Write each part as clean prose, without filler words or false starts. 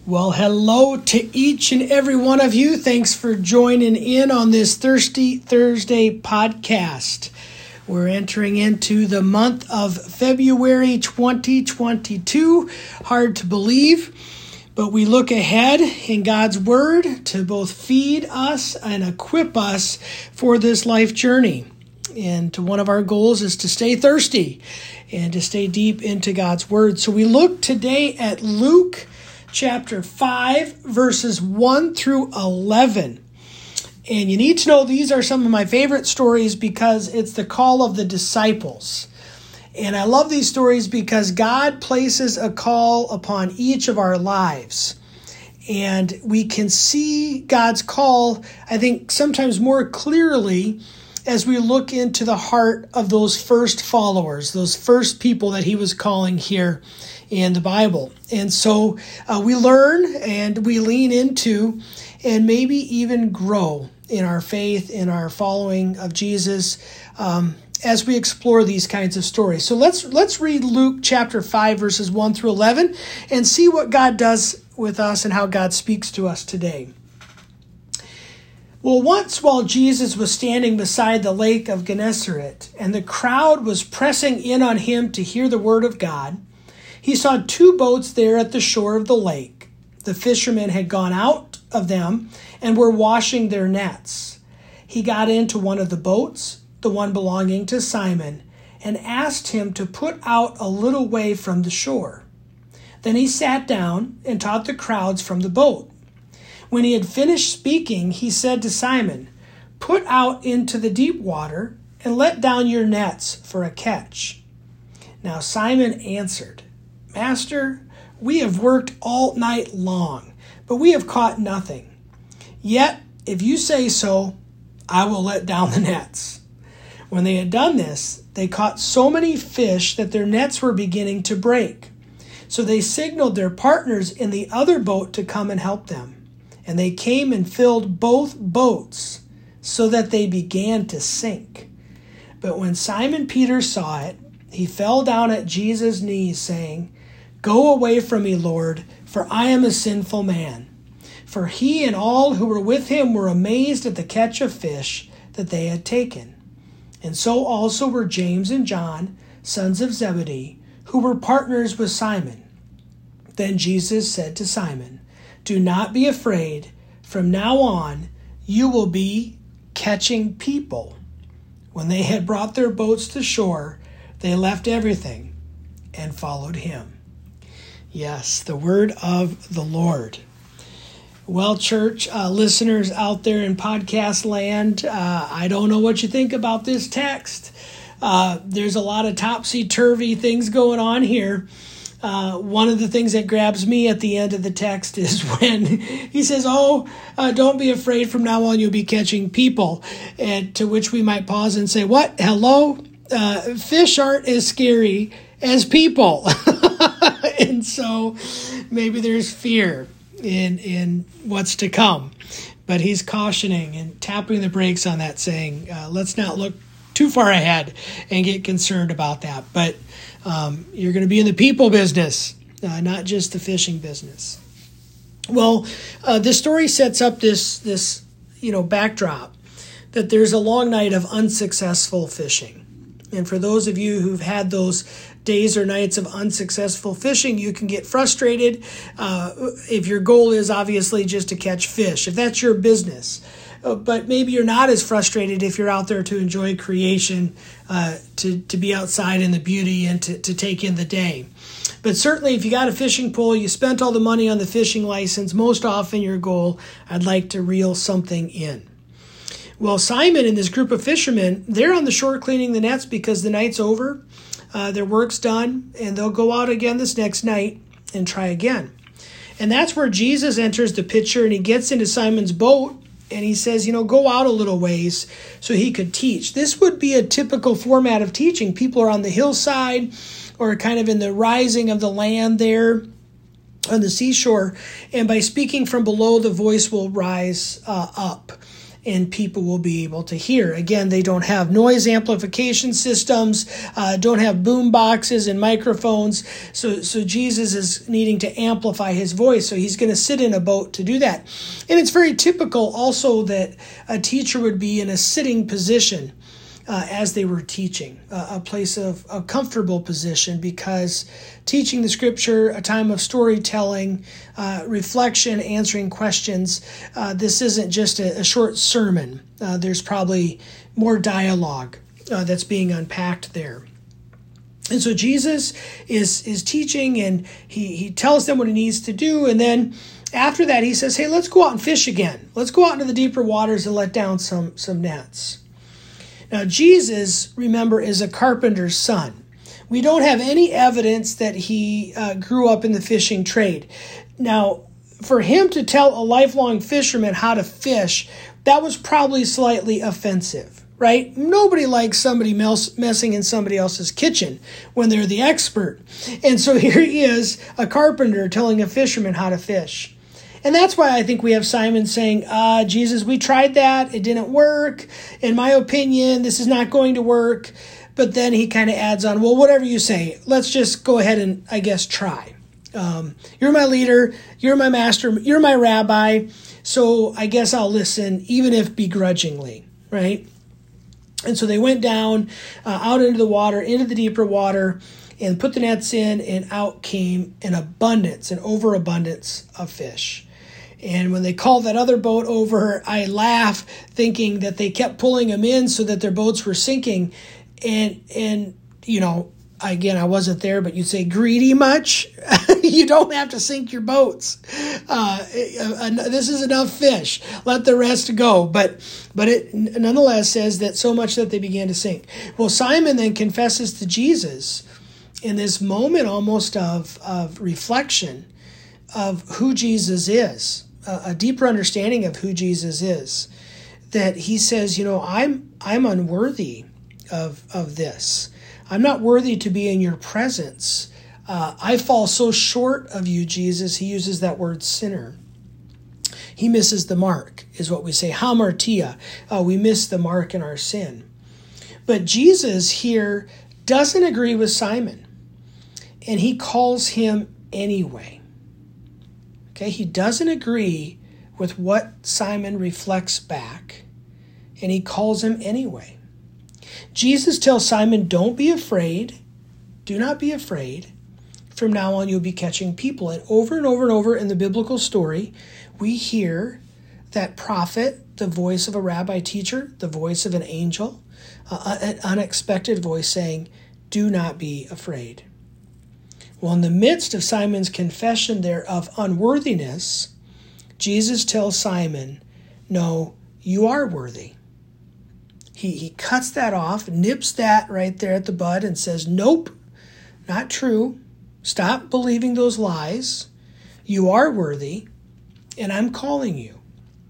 Well, hello to each and every one of you. Thanks for joining in on this Thirsty Thursday podcast. We're entering into the month of February 2022. Hard to believe, but we look ahead in God's Word to both feed us and equip us for this life journey. And one of our goals is to stay thirsty and to stay deep into God's Word. So we look today at Luke chapter 5, verses 1 through 11. And you need to know these are some of my favorite stories because it's the call of the disciples. And I love these stories because God places a call upon each of our lives. And we can see God's call, I think, sometimes more clearly as we look into the heart of those first followers, those first people that he was calling here in the Bible. And so we learn and we lean into and maybe even grow in our faith, in our following of Jesus as we explore these kinds of stories. So let's read Luke chapter 5, verses 1 through 11 and see what God does with us and how God speaks to us today. Well, once while Jesus was standing beside the lake of Gennesaret and the crowd was pressing in on him to hear the word of God, he saw two boats there at the shore of the lake. The fishermen had gone out of them and were washing their nets. He got into one of the boats, the one belonging to Simon, and asked him to put out a little way from the shore. Then he sat down and taught the crowds from the boat. When he had finished speaking, he said to Simon, "Put out into the deep water and let down your nets for a catch." Now Simon answered, "Master, we have worked all night long, but we have caught nothing. Yet, if you say so, I will let down the nets." When they had done this, they caught so many fish that their nets were beginning to break. So they signaled their partners in the other boat to come and help them. And they came and filled both boats so that they began to sink. But when Simon Peter saw it, he fell down at Jesus' knees, saying, "Go away from me, Lord, for I am a sinful man." For he and all who were with him were amazed at the catch of fish that they had taken. And so also were James and John, sons of Zebedee, who were partners with Simon. Then Jesus said to Simon, "Do not be afraid. From now on, you will be catching people." When they had brought their boats to shore, they left everything and followed him. Yes, the word of the Lord. Well, church listeners out there in podcast land, I don't know what you think about this text. There's a lot of topsy-turvy things going on here. One of the things that grabs me at the end of the text is when he says, don't be afraid, from now on you'll be catching people. And to which we might pause and say, what? Hello? Fish aren't as scary as people. And so maybe there's fear in what's to come. But he's cautioning and tapping the brakes on that, saying, let's not look too far ahead and get concerned about that. But you're going to be in the people business, not just the fishing business. Well, this story sets up this backdrop that there's a long night of unsuccessful fishing. And for those of you who've had those days or nights of unsuccessful fishing, you can get frustrated if your goal is obviously just to catch fish, if that's your business. But maybe you're not as frustrated if you're out there to enjoy creation, to be outside in the beauty and to take in the day. But certainly if you got a fishing pole, you spent all the money on the fishing license, most often your goal, I'd like to reel something in. Well, Simon and this group of fishermen, they're on the shore cleaning the nets because the night's over, their work's done, and they'll go out again this next night and try again. And that's where Jesus enters the picture, and he gets into Simon's boat, and he says, go out a little ways so he could teach. This would be a typical format of teaching. People are on the hillside or kind of in the rising of the land there on the seashore. And by speaking from below, the voice will rise up. and people will be able to hear. Again, they don't have noise amplification systems, don't have boom boxes and microphones. So Jesus is needing to amplify his voice. So he's going to sit in a boat to do that. And it's very typical also that a teacher would be in a sitting position as they were teaching, a place of a comfortable position, because teaching the scripture, a time of storytelling, reflection, answering questions, this isn't just a short sermon. There's probably more dialogue that's being unpacked there. And so Jesus is teaching, and he tells them what he needs to do, and then after that he says, hey, let's go out and fish again. Let's go out into the deeper waters and let down some nets. Now, Jesus, remember, is a carpenter's son. We don't have any evidence that he grew up in the fishing trade. Now, for him to tell a lifelong fisherman how to fish, that was probably slightly offensive, right? Nobody likes somebody messing in somebody else's kitchen when they're the expert. And so here he is, a carpenter, telling a fisherman how to fish. And that's why I think we have Simon saying, Jesus, we tried that. It didn't work. In my opinion, this is not going to work. But then he kind of adds on, well, whatever you say, let's just go ahead and, I guess, try. You're my leader. You're my master. You're my rabbi. So I guess I'll listen, even if begrudgingly, right? And so they went down out into the water, into the deeper water, and put the nets in, and out came an overabundance of fish. And when they called that other boat over, I laugh thinking that they kept pulling them in so that their boats were sinking. And you know, again, I wasn't there, but you'd say, greedy much? You don't have to sink your boats. This is enough fish. Let the rest go. But it nonetheless says that so much that they began to sink. Well, Simon then confesses to Jesus in this moment almost of reflection of who Jesus is, a deeper understanding of who Jesus is, that he says, you know, I'm unworthy of this. I'm not worthy to be in your presence. I fall so short of you, Jesus. He uses that word sinner. He misses the mark, is what we say. Hamartia. We miss the mark in our sin. But Jesus here doesn't agree with Simon, and he calls him anyway. Okay, he doesn't agree with what Simon reflects back, and he calls him anyway. Jesus tells Simon, don't be afraid. Do not be afraid. From now on, you'll be catching people. And over and over in the biblical story, we hear that prophet, the voice of a rabbi teacher, the voice of an angel, an unexpected voice saying, do not be afraid. Well, in the midst of Simon's confession there of unworthiness, Jesus tells Simon, no, you are worthy. He cuts that off, nips that right there at the bud and says, nope, not true. Stop believing those lies. You are worthy, and I'm calling you.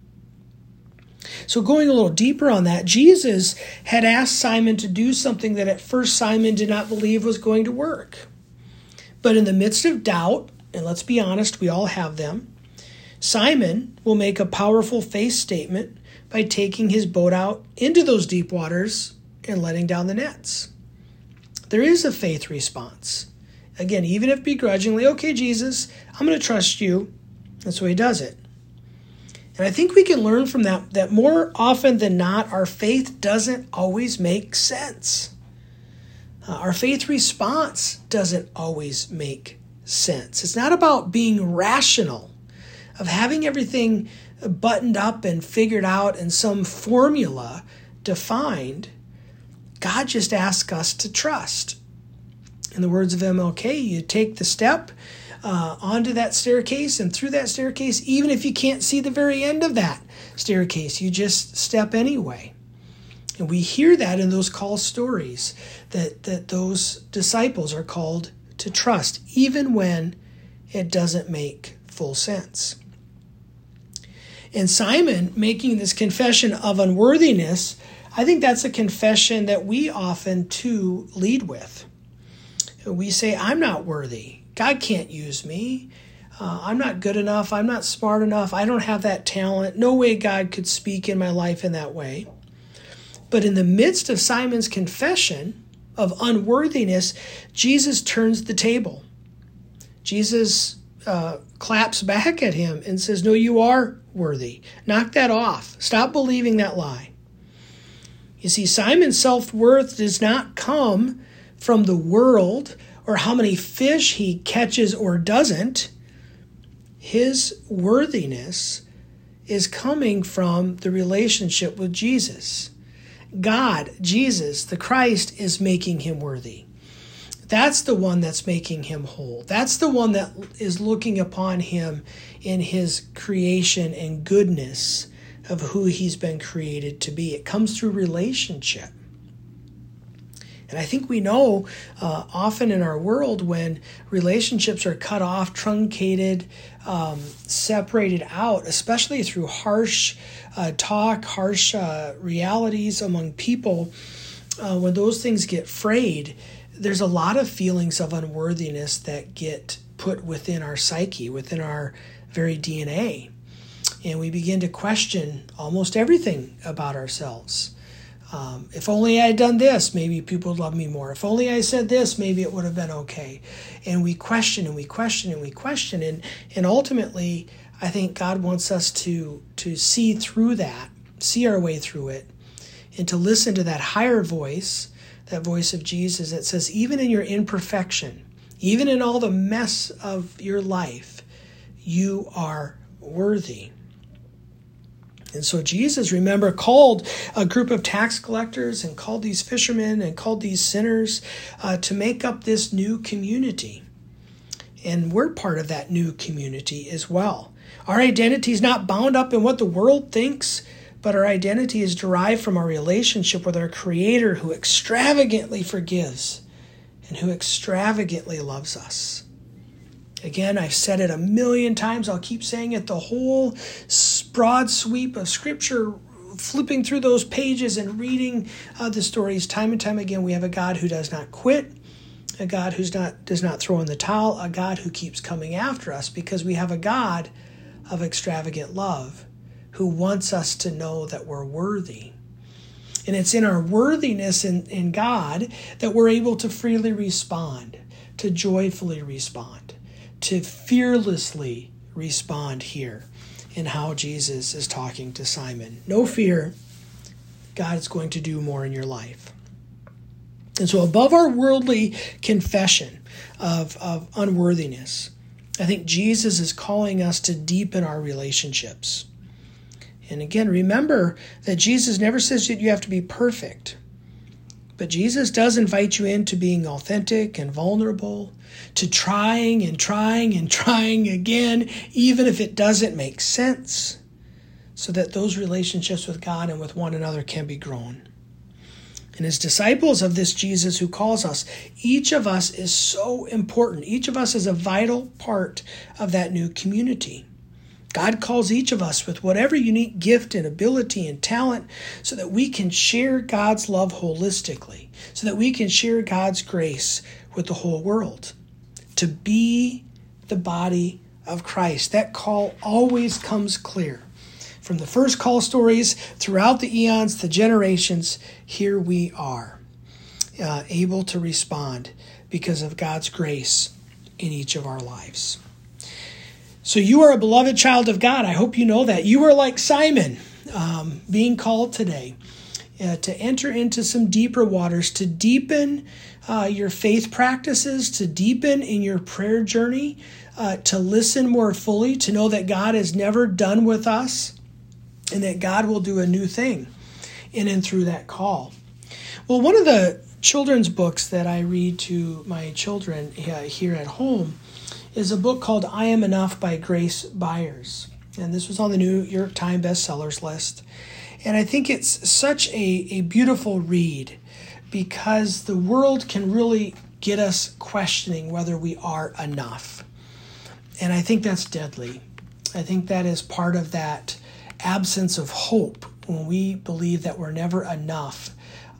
So going a little deeper on that, Jesus had asked Simon to do something that at first Simon did not believe was going to work. But in the midst of doubt, and let's be honest, we all have them, Simon will make a powerful faith statement by taking his boat out into those deep waters and letting down the nets. There is a faith response. Again, even if begrudgingly, okay, Jesus, I'm going to trust you. That's why he does it. And I think we can learn from that more often than not, our faith doesn't always make sense. Our faith response doesn't always make sense. It's not about being rational, of having everything buttoned up and figured out and some formula defined. God just asks us to trust. In the words of MLK, you take the step onto that staircase and through that staircase, even if you can't see the very end of that staircase, you just step anyway. And we hear that in those call stories, that those disciples are called to trust, even when it doesn't make full sense. And Simon making this confession of unworthiness, I think that's a confession that we often too lead with. We say, I'm not worthy. God can't use me. I'm not good enough. I'm not smart enough. I don't have that talent. No way God could speak in my life in that way. But in the midst of Simon's confession of unworthiness, Jesus turns the table. Jesus claps back at him and says, no, you are worthy. Knock that off. Stop believing that lie. You see, Simon's self-worth does not come from the world or how many fish he catches or doesn't. His worthiness is coming from the relationship with Jesus. God, Jesus, the Christ, is making him worthy. That's the one that's making him whole. That's the one that is looking upon him in his creation and goodness of who he's been created to be. It comes through relationship. And I think we know often in our world when relationships are cut off, truncated, separated out, especially through harsh talk, harsh realities among people, when those things get frayed, there's a lot of feelings of unworthiness that get put within our psyche, within our very DNA. And we begin to question almost everything about ourselves. If only I had done this, maybe people would love me more. If only I said this, maybe it would have been okay. And we question and we question and we question. And ultimately, I think God wants us to see through that, see our way through it, and to listen to that higher voice, that voice of Jesus that says, even in your imperfection, even in all the mess of your life, you are worthy. And so Jesus, remember, called a group of tax collectors and called these fishermen and called these sinners to make up this new community. And we're part of that new community as well. Our identity is not bound up in what the world thinks, but our identity is derived from our relationship with our Creator who extravagantly forgives and who extravagantly loves us. Again, I've said it a million times. I'll keep saying it. The whole broad sweep of Scripture, flipping through those pages and reading the stories time and time again, we have a God who does not quit, a God who does not throw in the towel, a God who keeps coming after us because we have a God of extravagant love who wants us to know that we're worthy. And it's in our worthiness in God that we're able to freely respond, to joyfully respond, to fearlessly respond here in how Jesus is talking to Simon. No fear, God is going to do more in your life. And so above our worldly confession of unworthiness, I think Jesus is calling us to deepen our relationships. And again, remember that Jesus never says that you have to be perfect. But Jesus does invite you into being authentic and vulnerable, to trying and trying and trying again, even if it doesn't make sense, so that those relationships with God and with one another can be grown. And as disciples of this Jesus who calls us, each of us is so important. Each of us is a vital part of that new community. God calls each of us with whatever unique gift and ability and talent so that we can share God's love holistically, so that we can share God's grace with the whole world. To be the body of Christ. That call always comes clear. From the first call stories throughout the eons, the generations, here we are, able to respond because of God's grace in each of our lives. So you are a beloved child of God. I hope you know that. You are like Simon, being called today to enter into some deeper waters, to deepen your faith practices, to deepen in your prayer journey, to listen more fully, to know that God is never done with us and that God will do a new thing in and through that call. Well, one of the children's books that I read to my children here at home is a book called I Am Enough by Grace Byers. And this was on the New York Times bestsellers list. And I think it's such a beautiful read because the world can really get us questioning whether we are enough. And I think that's deadly. I think that is part of that absence of hope when we believe that we're never enough.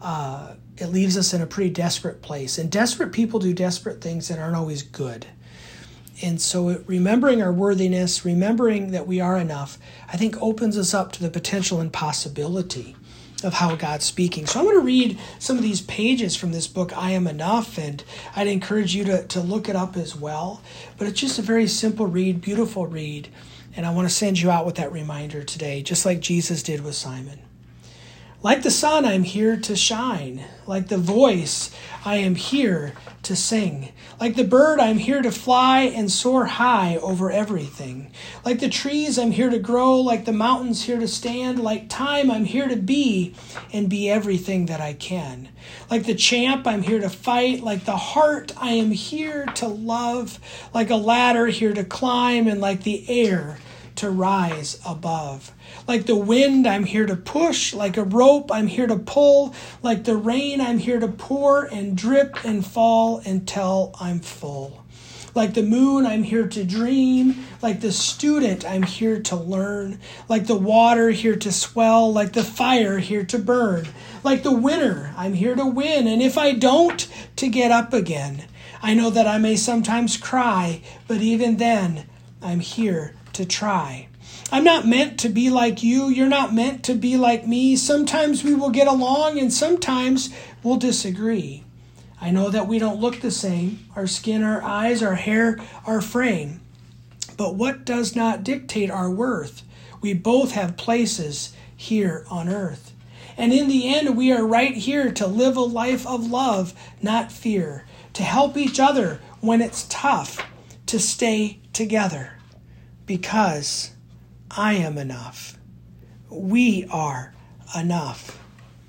It leaves us in a pretty desperate place. And desperate people do desperate things that aren't always good. And so remembering our worthiness, remembering that we are enough, I think opens us up to the potential and possibility of how God's speaking. So I'm going to read some of these pages from this book, I Am Enough, and I'd encourage you to look it up as well. But it's just a very simple read, beautiful read, and I want to send you out with that reminder today, just like Jesus did with Simon. Like the sun, I'm here to shine. Like the voice, I am here to sing. Like the bird, I'm here to fly and soar high over everything. Like the trees, I'm here to grow. Like the mountains, here to stand. Like time, I'm here to be and be everything that I can. Like the champ, I'm here to fight. Like the heart, I am here to love. Like a ladder, here to climb. And like the air, to rise above. Like the wind, I'm here to push. Like a rope, I'm here to pull. Like the rain, I'm here to pour and drip and fall until I'm full. Like the moon, I'm here to dream. Like the student, I'm here to learn. Like the water, here to swell. Like the fire, here to burn. Like the winner, I'm here to win. And if I don't, to get up again. I know that I may sometimes cry, but even then, I'm here to try. I'm not meant to be like you. You're not meant to be like me. Sometimes we will get along and sometimes we'll disagree. I know that we don't look the same. Our skin, our eyes, our hair, our frame. But what does not dictate our worth? We both have places here on earth. And in the end, we are right here to live a life of love, not fear. To help each other when it's tough. To stay together. Because I am enough. We are enough.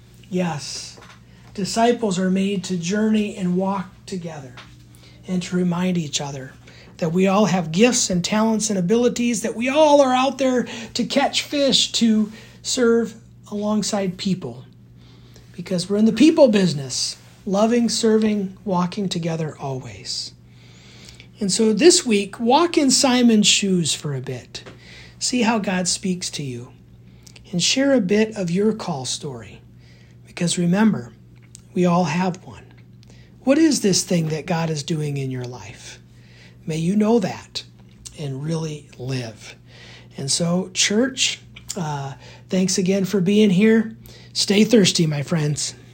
Yes, disciples are made to journey and walk together and to remind each other that we all have gifts and talents and abilities, that we all are out there to catch fish, to serve alongside people. Because we're in the people business, loving, serving, walking together always. And so this week, walk in Simon's shoes for a bit. See how God speaks to you. And share a bit of your call story. Because remember, we all have one. What is this thing that God is doing in your life? May you know that and really live. And so, church, thanks again for being here. Stay thirsty, my friends.